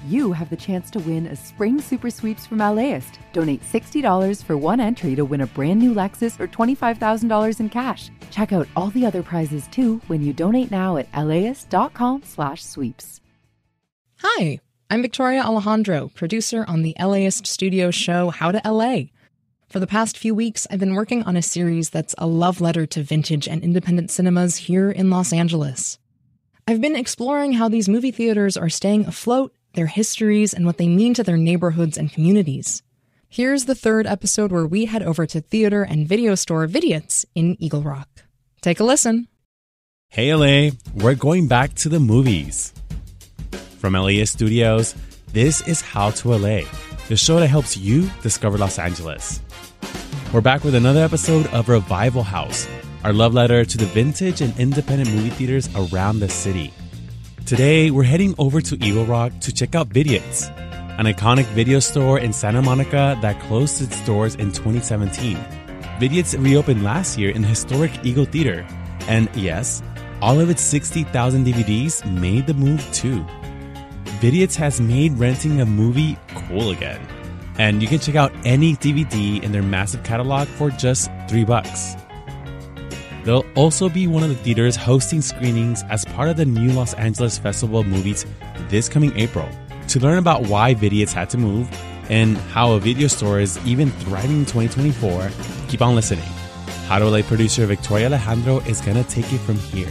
you have the chance to win a spring super sweeps from LAist. Donate $60 for one entry to win a brand new Lexus or $25,000 in cash. Check out all the other prizes too when you donate now at laist.com/sweeps. Hi, I'm Victoria Alejandro, producer on the LAist studio show How to LA. For the past few weeks, I've been working on a series that's a love letter to vintage and independent cinemas here in Los Angeles. I've been exploring how these movie theaters are staying afloat, their histories, and what they mean to their neighborhoods and communities. Here's the third episode where we head over to theater and video store Vidiots in Eagle Rock. Take a listen. Hey LA, we're going back to the movies. From LAist Studios, this is How to LA, the show that helps you discover Los Angeles. We're back with another episode of Revival House, our love letter to the vintage and independent movie theaters around the city. Today, we're heading over to Eagle Rock to check out Vidiots, an iconic video store in Santa Monica that closed its doors in 2017. Vidiots reopened last year in the historic Eagle Theater, and yes, all of its 60,000 DVDs made the move too. Vidiots has made renting a movie cool again, and you can check out any DVD in their massive catalog for just $3. They'll also be one of the theaters hosting screenings as part of the new Los Angeles Festival of Movies this coming April. To learn about why Vidiots had to move and how a video store is even thriving in 2024, keep on listening. How to LA producer Victoria Alejandro is going to take it from here.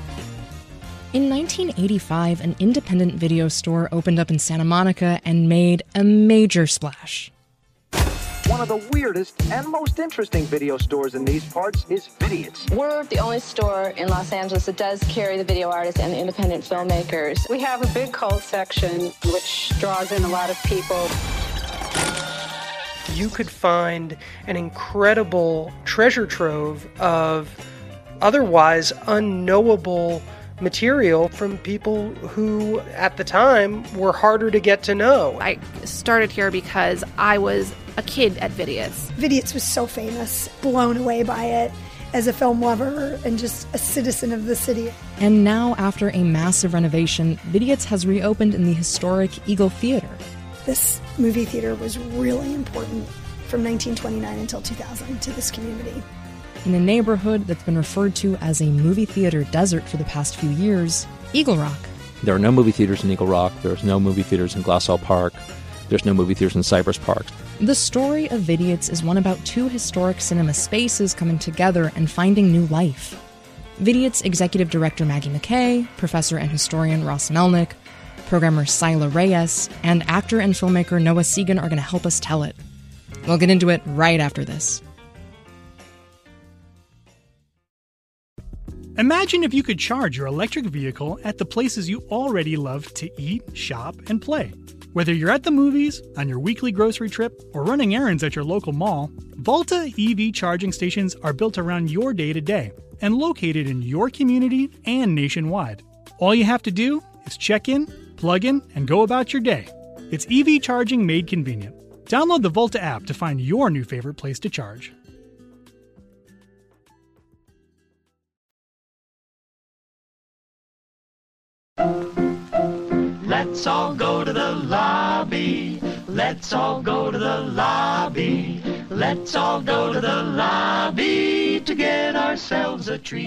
In 1985, an independent video store opened up in Santa Monica and made a major splash. One of the weirdest and most interesting video stores in these parts is Vidiots. We're the only store in Los Angeles that does carry the video artists and the independent filmmakers. We have a big cult section which draws in a lot of people. You could find an incredible treasure trove of otherwise unknowable material from people who, at the time, were harder to get to know. I started here because I was a kid at Vidiots. Vidiots was so famous, blown away by it as a film lover and just a citizen of the city. And now, after a massive renovation, Vidiots has reopened in the historic Eagle Theater. This movie theater was really important from 1929 until 2000 to this community. In a neighborhood that's been referred to as a movie theater desert for the past few years, Eagle Rock. There are no movie theaters in Eagle Rock. There's no movie theaters in Glassell Park. There's no movie theaters in Cypress Park. The story of Vidiots is one about two historic cinema spaces coming together and finding new life. Vidiots executive director Maggie McKay, professor and historian Ross Melnick, programmer Sila Reyes, and actor and filmmaker Noah Segan are going to help us tell it. We'll get into it right after this. Imagine if you could charge your electric vehicle at the places you already love to eat, shop, and play. Whether you're at the movies, on your weekly grocery trip, or running errands at your local mall, Volta EV charging stations are built around your day-to-day and located in your community and nationwide. All you have to do is check in, plug in, and go about your day. It's EV charging made convenient. Download the Volta app to find your new favorite place to charge. Let's all go to the lobby. Let's all go to the lobby. Let's all go to the lobby to get ourselves a treat.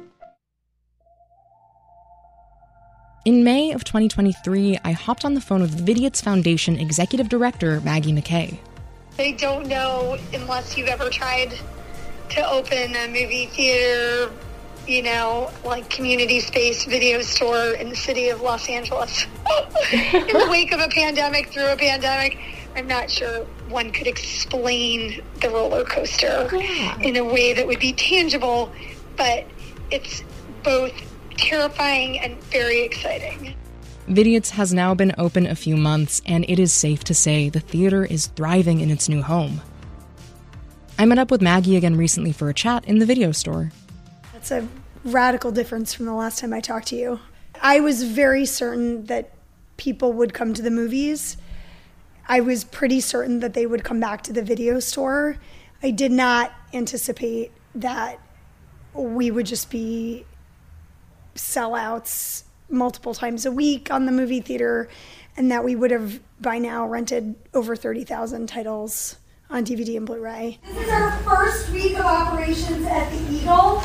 In May of 2023, I hopped on the phone with Vidiots Foundation Executive Director Maggie McKay. They don't know unless you've ever tried to open a movie theater, like community space video store in the city of Los Angeles. In the wake of a pandemic, through a pandemic, I'm not sure one could explain the roller coaster in a way that would be tangible, but it's both terrifying and very exciting. Vidiots has now been open a few months, and it is safe to say the theater is thriving in its new home. I met up with Maggie again recently for a chat in the video store. That's a radical difference from the last time I talked to you. I was very certain that people would come to the movies. I was pretty certain that they would come back to the video store. I did not anticipate that we would just be sellouts multiple times a week on the movie theater. and that we would have by now rented over 30,000 titles on DVD and Blu-ray. This is our first week of operations at the Eagle.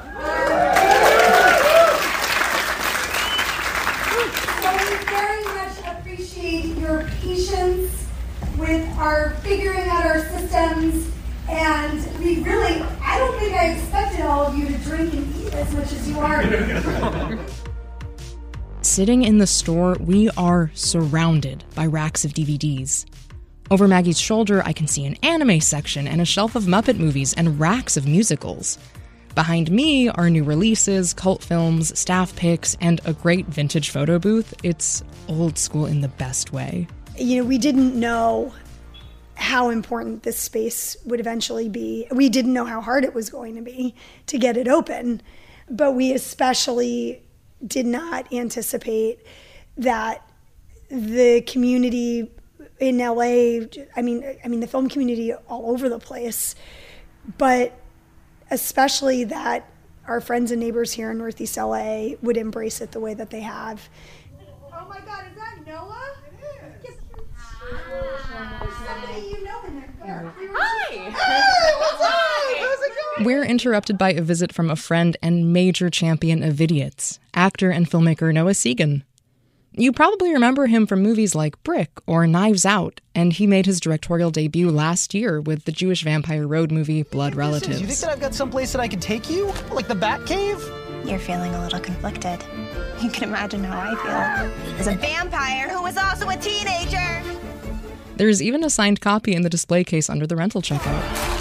So we very much appreciate your patience with our figuring out our systems, and we really, I don't think I expected all of you to drink and eat as much as you are. Sitting in the store, we are surrounded by racks of DVDs. Over Maggie's shoulder, I can see an anime section and a shelf of Muppet movies and racks of musicals. Behind me are new releases, cult films, staff picks, and a great vintage photo booth. It's old school in the best way. You know, we didn't know how important this space would eventually be. We didn't know how hard it was going to be to get it open, but we especially did not anticipate that the community in LA, I mean the film community all over the place, but especially that our friends and neighbors here in Northeast LA would embrace it the way that they have. Oh my God, is that Noah? It is. There's somebody you know in there. Hi! Hi! How's it going? We're interrupted by a visit from a friend and major champion of vidiots, actor and filmmaker Noah Segan. You probably remember him from movies like Brick or Knives Out, and he made his directorial debut last year with the Jewish vampire road movie Blood Relatives. You think that I've got someplace that I can take you? Like the Batcave? You're feeling a little conflicted. You can imagine how I feel. As a vampire who was also a teenager. There's even a signed copy in the display case under the rental checkout.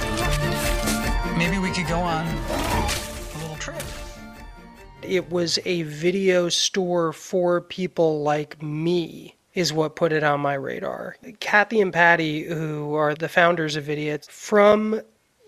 Maybe we could go on a little trip. It was a video store for people like me is what put it on my radar. Kathy and Patty, who are the founders of Vidiots, from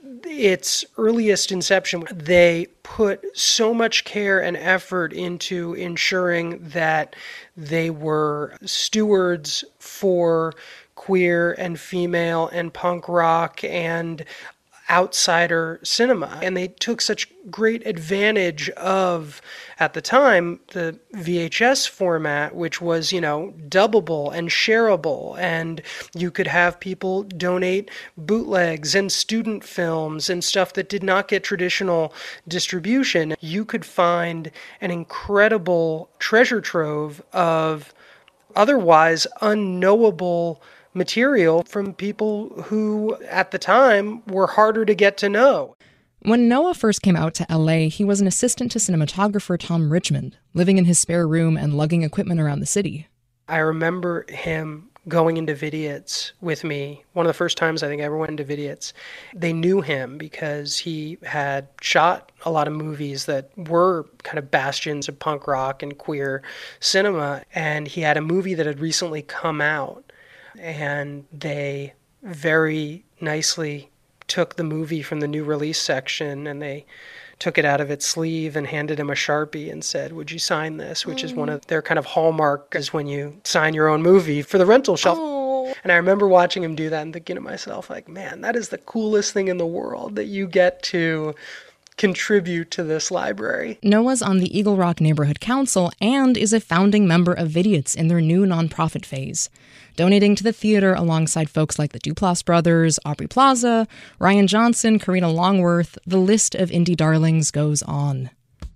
its earliest inception, they put so much care and effort into ensuring that they were stewards for queer and female and punk rock and outsider cinema. And they took such great advantage of, at the time, the VHS format, which was, dubbable and shareable. And you could have people donate bootlegs and student films and stuff that did not get traditional distribution. You could find an incredible treasure trove of otherwise unknowable material from people who, at the time, were harder to get to know. When Noah first came out to LA, he was an assistant to cinematographer Tom Richmond, living in his spare room and lugging equipment around the city. I remember him going into Vidiots with me. One of the first times I think I ever went into Vidiots. They knew him because he had shot a lot of movies that were kind of bastions of punk rock and queer cinema, and he had a movie that had recently come out. And they very nicely took the movie from the new release section and they took it out of its sleeve and handed him a Sharpie and said, "Would you sign this?" Which is one of their kind of hallmark, is when you sign your own movie for the rental shelf. Oh. And I remember watching him do that and thinking to myself, like, man, that is the coolest thing in the world, that you get to contribute to this library. Noah's on the Eagle Rock Neighborhood Council and is a founding member of Vidiots in their new nonprofit phase, donating to the theater alongside folks like the Duplass brothers, Aubrey Plaza, Ryan Johnson, Karina Longworth. The list of indie darlings goes on.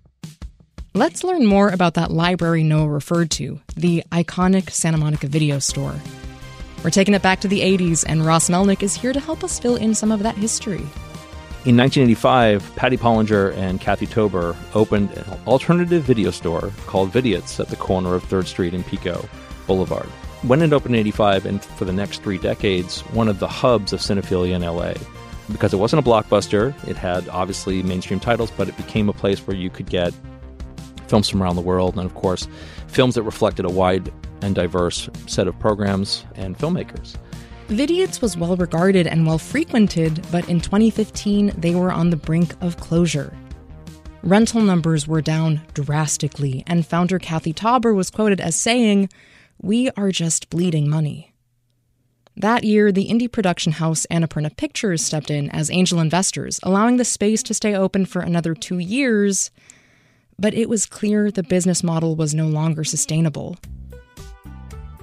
Let's learn more about that library Noah referred to, the iconic Santa Monica Video Store. We're taking it back to the 80s, and Ross Melnick is here to help us fill in some of that history. In 1985, Patty Pollinger and Kathy Tober opened an alternative video store called Vidiots at the corner of 3rd Street and Pico Boulevard. When it opened in 85, and for the next 3 decades, one of the hubs of cinephilia in LA. Because it wasn't a blockbuster, it had obviously mainstream titles, but it became a place where you could get films from around the world, and of course, films that reflected a wide and diverse set of programs and filmmakers. Vidiots was well regarded and well frequented, but in 2015, they were on the brink of closure. Rental numbers were down drastically, and founder Kathy Tober was quoted as saying, "We are just bleeding money." That year, the indie production house Annapurna Pictures stepped in as angel investors, allowing the space to stay open for another 2 years. But it was clear the business model was no longer sustainable.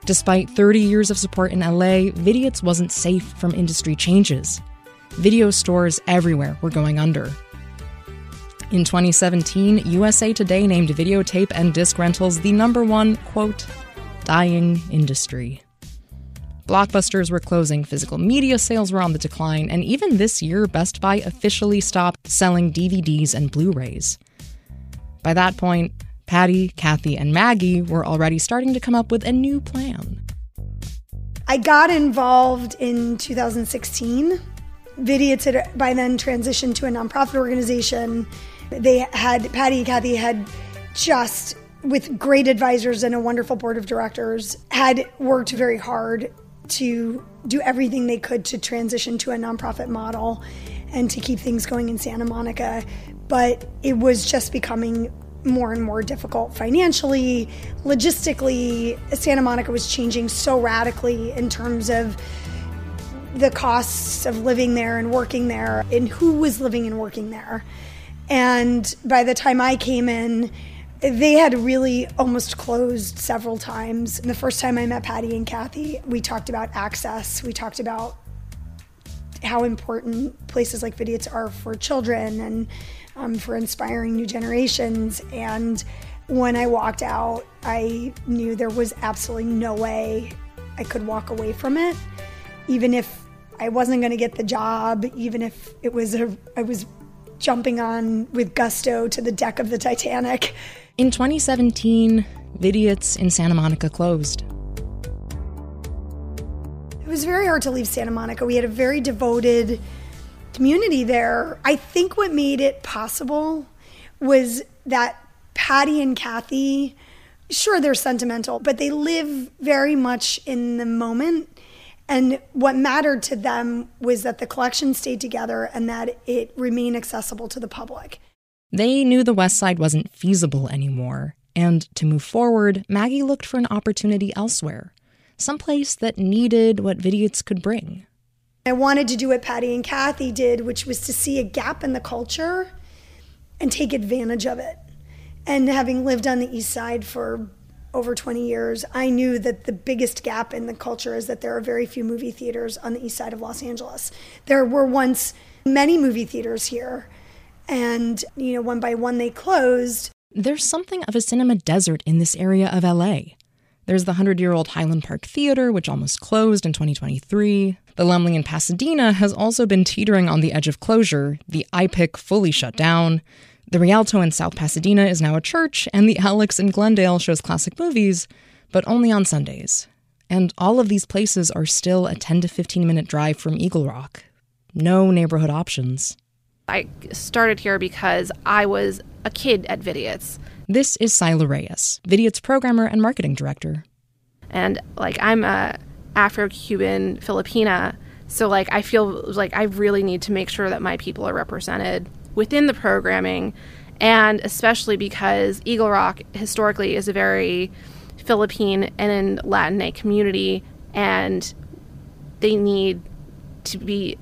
Despite 30 years of support in LA, Vidiots wasn't safe from industry changes. Video stores everywhere were going under. In 2017, USA Today named videotape and disc rentals the #1, quote, dying industry. Blockbusters were closing, physical media sales were on the decline, and even this year, Best Buy officially stopped selling DVDs and Blu-rays. By that point, Patty, Kathy, and Maggie were already starting to come up with a new plan. I got involved in 2016. Vidiots had by then transitioned to a nonprofit organization. Patty and Kathy had just, with great advisors and a wonderful board of directors, had worked very hard to do everything they could to transition to a nonprofit model and to keep things going in Santa Monica. But it was just becoming more and more difficult financially, logistically. Santa Monica was changing so radically in terms of the costs of living there and working there and who was living and working there. And by the time I came in, they had really almost closed several times. And the first time I met Patty and Kathy, we talked about access. We talked about how important places like Vidiots are for children and for inspiring new generations. And when I walked out, I knew there was absolutely no way I could walk away from it, even if I wasn't going to get the job, even if I was jumping on with gusto to the deck of the Titanic. In 2017, Vidiots in Santa Monica closed. It was very hard to leave Santa Monica. We had a very devoted community there. I think what made it possible was that Patty and Kathy, sure, they're sentimental, but they live very much in the moment. And what mattered to them was that the collection stayed together and that it remained accessible to the public. They knew the West Side wasn't feasible anymore, and to move forward, Maggie looked for an opportunity elsewhere, someplace that needed what Vidiots could bring. I wanted to do what Patty and Kathy did, which was to see a gap in the culture and take advantage of it. And having lived on the East Side for over 20 years, I knew that the biggest gap in the culture is that there are very few movie theaters on the East Side of Los Angeles. There were once many movie theaters here, and, one by one they closed. There's something of a cinema desert in this area of LA. There's the 100-year-old Highland Park Theater, which almost closed in 2023. The Laemmle in Pasadena has also been teetering on the edge of closure. The iPic fully shut down. The Rialto in South Pasadena is now a church, and the Alex in Glendale shows classic movies, but only on Sundays. And all of these places are still a 10 to 15-minute drive from Eagle Rock. No neighborhood options. I started here because I was a kid at Vidiots. This is Sila Reyes, Vidiots programmer and marketing director. And, I'm a Afro-Cuban Filipina, so, I feel like I really need to make sure that my people are represented within the programming, and especially because Eagle Rock historically is a very Philippine and Latinx community, and they need to be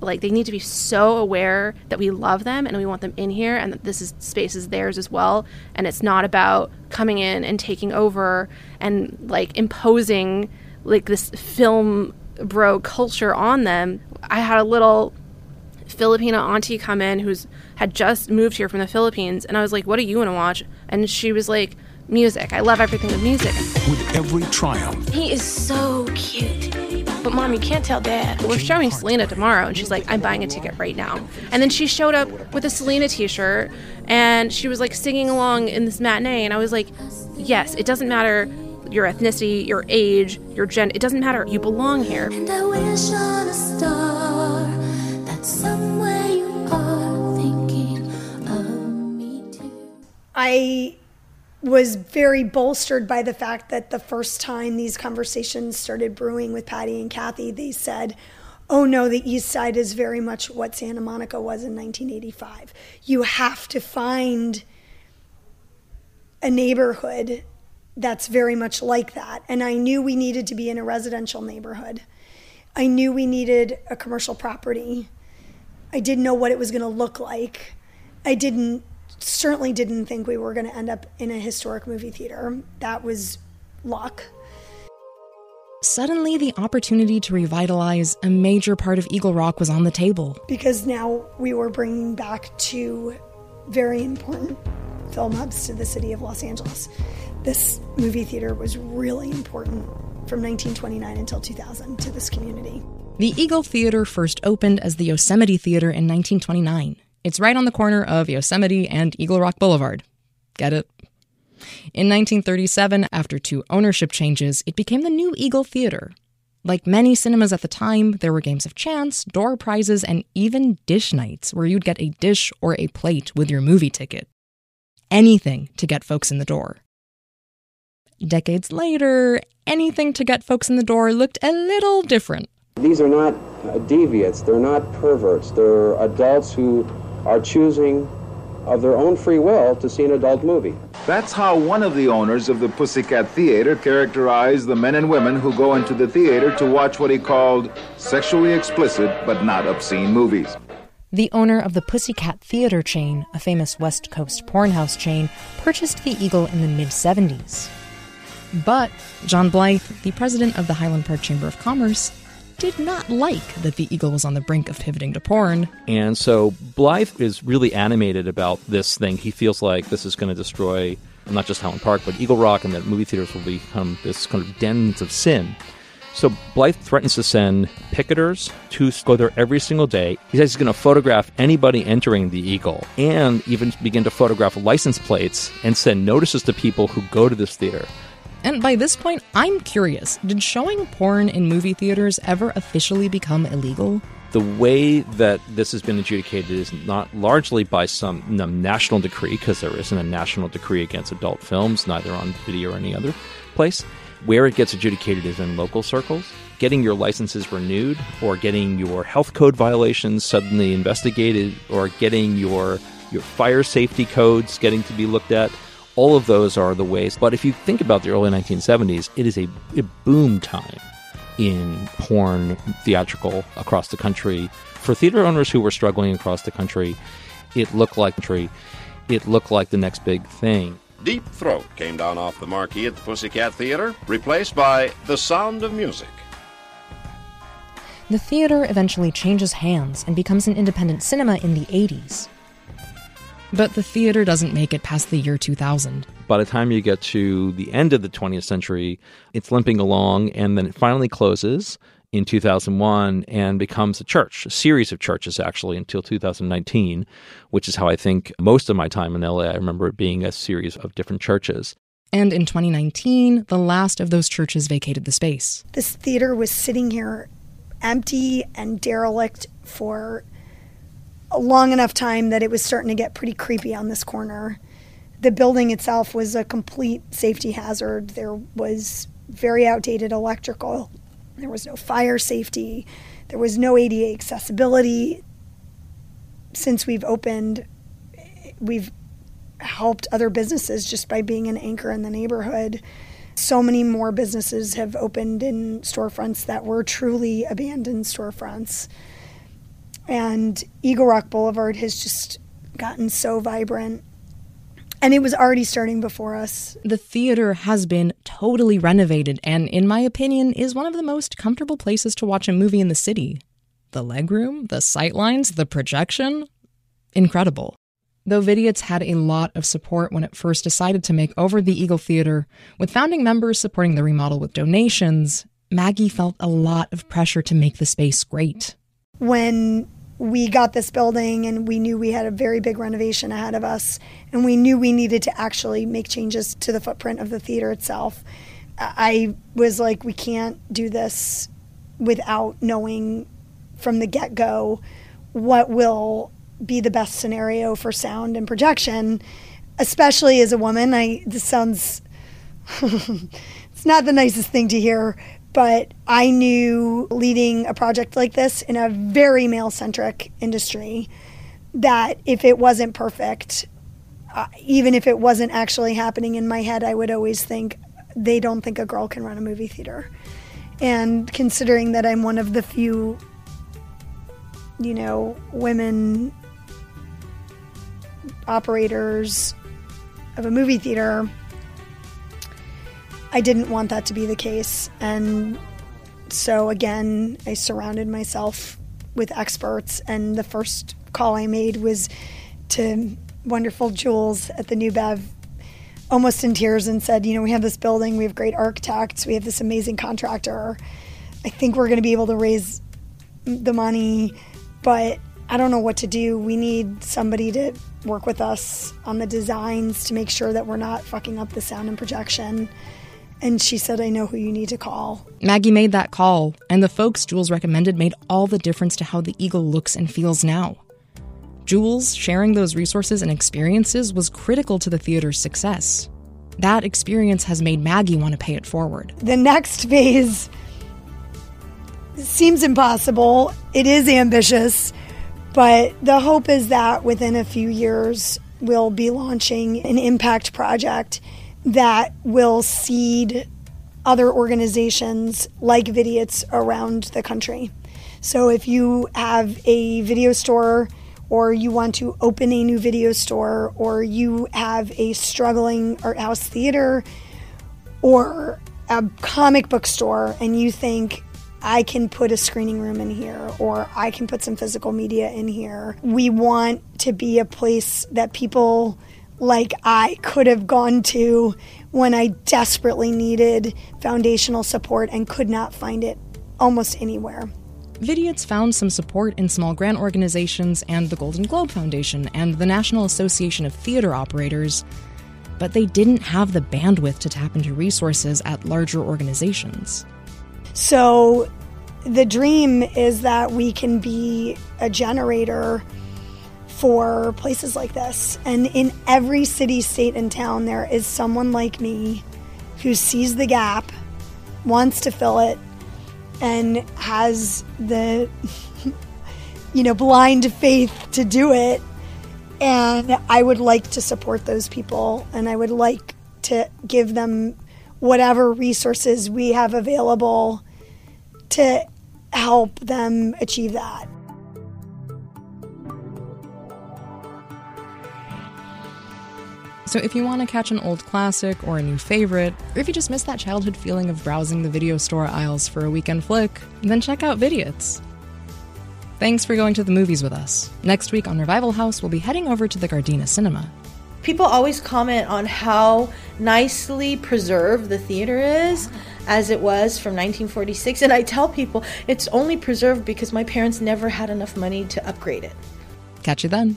so aware that we love them and we want them in here and that space is theirs as well. And it's not about coming in and taking over and imposing this film bro culture on them. I had a little Filipina auntie come in who's had just moved here from the Philippines, and I was like, what do you want to watch? And she was like, music. I love everything with music. With every triumph. He is so cute. But Mom, you can't tell Dad. We're showing Selena tomorrow, and she's like, I'm buying a ticket right now. And then she showed up with a Selena t-shirt, and she was singing along in this matinee, and I was like, yes, it doesn't matter your ethnicity, your age, your gender, it doesn't matter. You belong here. And I wish on a star that somewhere you are thinking of me too. I was very bolstered by the fact that the first time these conversations started brewing with Patty and Kathy, they said, oh no, the East Side is very much what Santa Monica was in 1985. You have to find a neighborhood that's very much like that. And I knew we needed to be in a residential neighborhood. I knew we needed a commercial property. I didn't know what it was going to look like. I certainly didn't think we were going to end up in a historic movie theater. That was luck. suddenly the opportunity to revitalize a major part of Eagle Rock was on the table. Because now we were bringing back two very important film hubs to the city of Los Angeles. This movie theater was really important from 1929 until 2000 to this community. The Eagle Theater first opened as the Yosemite Theater in 1929. It's right on the corner of Yosemite and Eagle Rock Boulevard. Get it? In 1937, after 2 ownership changes, it became the New Eagle Theater. Like many cinemas at the time, there were games of chance, door prizes, and even dish nights where you'd get a dish or a plate with your movie ticket. Anything to get folks in the door. Decades later, anything to get folks in the door looked a little different. These are not deviants, they're not perverts, they're adults who are choosing of their own free will to see an adult movie. That's how one of the owners of the Pussycat Theater characterized the men and women who go into the theater to watch what he called sexually explicit but not obscene movies. The owner of the Pussycat Theater chain, a famous West Coast porn house chain, purchased the Eagle in the mid-70s. But John Blythe, the president of the Highland Park Chamber of Commerce, did not like that the Eagle was on the brink of pivoting to porn. And so Blythe is really animated about this thing. He feels like this is going to destroy not just Highland Park, but Eagle Rock, and that movie theaters will become this kind of dens of sin. So Blythe threatens to send picketers to go there every single day. He says he's going to photograph anybody entering the Eagle and even begin to photograph license plates and send notices to people who go to this theater. And by this point, I'm curious, did showing porn in movie theaters ever officially become illegal? The way that this has been adjudicated is not largely by some national decree, because there isn't a national decree against adult films, neither on video or any other place. Where it gets adjudicated is in local circles. Getting your licenses renewed, or getting your health code violations suddenly investigated, or getting your fire safety codes getting to be looked at. All of those are the ways. But if you think about the early 1970s, it is a boom time in porn theatrical across the country. For theater owners who were struggling across the country, it looked like the next big thing. Deep Throat came down off the marquee at the Pussycat Theater, replaced by The Sound of Music. The theater eventually changes hands and becomes an independent cinema in the 80s. But the theater doesn't make it past the year 2000. By the time you get to the end of the 20th century, it's limping along, and then it finally closes in 2001 and becomes a church, a series of churches actually, until 2019, which is how I think most of my time in LA, I remember it being a series of different churches. And in 2019, the last of those churches vacated the space. This theater was sitting here empty and derelict for a long enough time that it was starting to get pretty creepy on this corner. The building itself was a complete safety hazard. There was very outdated electrical. There was no fire safety. There was no ADA accessibility. Since we've opened, we've helped other businesses just by being an anchor in the neighborhood. So many more businesses have opened in storefronts that were truly abandoned storefronts. And Eagle Rock Boulevard has just gotten so vibrant. And it was already starting before us. The theater has been totally renovated and, in my opinion, is one of the most comfortable places to watch a movie in the city. The legroom, the sightlines, the projection, incredible. Though Vidiots had a lot of support when it first decided to make over the Eagle Theater, with founding members supporting the remodel with donations, Maggie felt a lot of pressure to make the space great. When we got this building and we knew we had a very big renovation ahead of us, and we knew we needed to actually make changes to the footprint of the theater itself, I was like, we can't do this without knowing from the get-go what will be the best scenario for sound and projection, especially as a woman. This sounds, it's not the nicest thing to hear, but I knew leading a project like this in a very male-centric industry that if it wasn't perfect, even if it wasn't actually happening in my head, I would always think, they don't think a girl can run a movie theater. And considering that I'm one of the few, women operators of a movie theater, I didn't want that to be the case. And So again, I surrounded myself with experts, and the first call I made was to wonderful Jules at the New Bev, almost in tears, and said, you know, we have this building, we have great architects, we have this amazing contractor. I think we're going to be able to raise the money, but I don't know what to do. We need somebody to work with us on the designs to make sure that we're not fucking up the sound and projection. And she said, I know who you need to call. Maggie made that call, and the folks Jules recommended made all the difference to how the Eagle looks and feels now. Jules sharing those resources and experiences was critical to the theater's success. That experience has made Maggie want to pay it forward. The next phase seems impossible. It is ambitious, but the hope is that within a few years, we'll be launching an impact project that will seed other organizations like Vidiots around the country. So if you have a video store, or you want to open a new video store, or you have a struggling art house theater, or a comic book store, and you think, I can put a screening room in here, or I can put some physical media in here. We want to be a place that people like I could have gone to when I desperately needed foundational support and could not find it almost anywhere. Vidiots found some support in small grant organizations and the Golden Globe Foundation and the National Association of Theater Operators, but they didn't have the bandwidth to tap into resources at larger organizations. So the dream is that we can be a generator for places like this. And in every city, state, and town, there is someone like me who sees the gap, wants to fill it, and has the, blind faith to do it. And I would like to support those people, and I would like to give them whatever resources we have available to help them achieve that. So if you want to catch an old classic or a new favorite, or if you just miss that childhood feeling of browsing the video store aisles for a weekend flick, then check out Vidiots. Thanks for going to the movies with us. Next week on Revival House, we'll be heading over to the Gardena Cinema. People always comment on how nicely preserved the theater is, as it was from 1946. And I tell people it's only preserved because my parents never had enough money to upgrade it. Catch you then.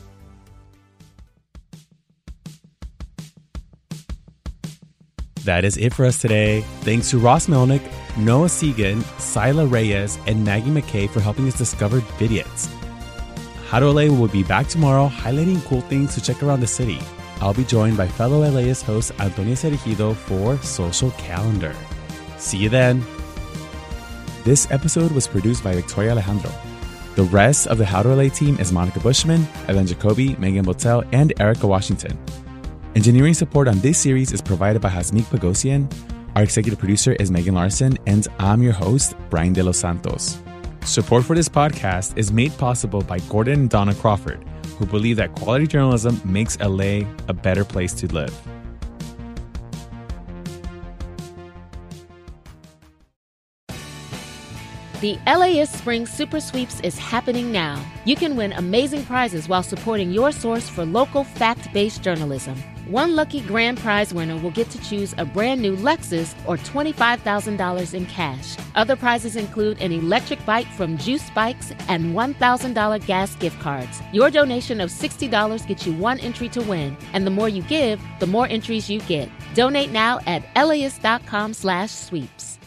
That is it for us today. Thanks to Ross Melnick, Noah Segan, Sila Reyes, and Maggie McKay for helping us discover Vidiots. How to LA will be back tomorrow, highlighting cool things to check around the city. I'll be joined by fellow LAist host Antonia Cerejido for Social Calendar. See you then. This episode was produced by Victoria Alejandro. The rest of the How to LA team is Monica Bushman, Ellen Jacoby, Megan Botel, and Erica Washington. Engineering support on this series is provided by Hasmik Pagosian. Our executive producer is Megan Larson, and I'm your host, Brian De Los Santos. Support for this podcast is made possible by Gordon and Donna Crawford, who believe that quality journalism makes LA a better place to live. The LAist Spring Super Sweeps is happening now. You can win amazing prizes while supporting your source for local fact-based journalism. One lucky grand prize winner will get to choose a brand new Lexus or $25,000 in cash. Other prizes include an electric bike from Juice Bikes and $1,000 gas gift cards. Your donation of $60 gets you one entry to win, and the more you give, the more entries you get. Donate now at LAist.com/sweeps.